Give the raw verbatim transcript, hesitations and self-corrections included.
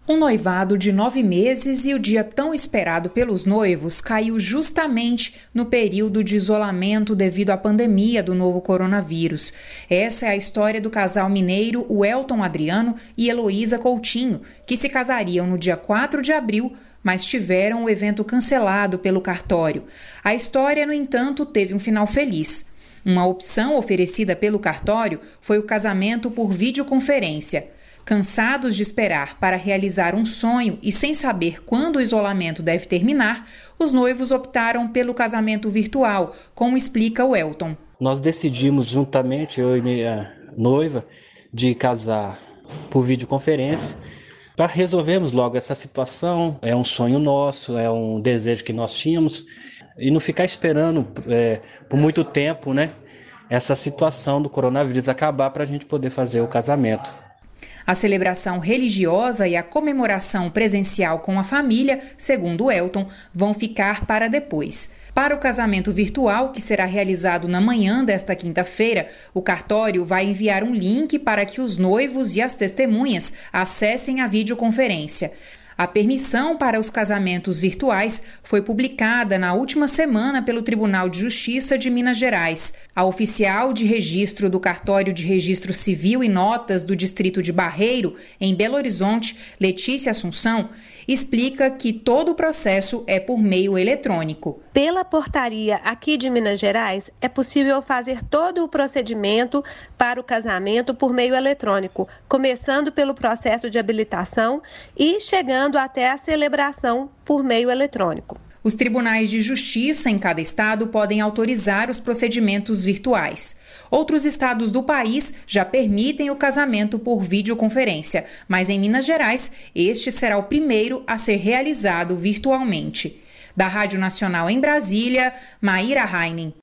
Um noivado de nove meses e o dia tão esperado pelos noivos caiu justamente no período de isolamento devido à pandemia do novo coronavírus. Essa é a história do casal mineiro Welton Adriano e Heloísa Coutinho, que se casariam no dia quatro de abril, mas tiveram o evento cancelado pelo cartório. A história, no entanto, teve um final feliz. Uma opção oferecida pelo cartório foi o casamento por videoconferência. Cansados de esperar para realizar um sonho e sem saber quando o isolamento deve terminar, os noivos optaram pelo casamento virtual, como explica o Welton. Nós decidimos juntamente, eu e minha noiva, de casar por videoconferência para resolvermos logo essa situação. É um sonho nosso, é um desejo que nós tínhamos e não ficar esperando é, por muito tempo, né, essa situação do coronavírus acabar para a gente poder fazer o casamento. A celebração religiosa e a comemoração presencial com a família, segundo Welton, vão ficar para depois. Para o casamento virtual, que será realizado na manhã desta quinta-feira, o cartório vai enviar um link para que os noivos e as testemunhas acessem a videoconferência. A permissão para os casamentos virtuais foi publicada na última semana pelo Tribunal de Justiça de Minas Gerais. A oficial de registro do Cartório de Registro Civil e Notas do Distrito de Barreiro, em Belo Horizonte, Letícia Assunção, explica que todo o processo é por meio eletrônico. Pela portaria aqui de Minas Gerais, é possível fazer todo o procedimento para o casamento por meio eletrônico, começando pelo processo de habilitação e chegando até a celebração por meio eletrônico. Os tribunais de justiça em cada estado podem autorizar os procedimentos virtuais. Outros estados do país já permitem o casamento por videoconferência, mas em Minas Gerais, este será o primeiro a ser realizado virtualmente. Da Rádio Nacional em Brasília, Maíra Heinen.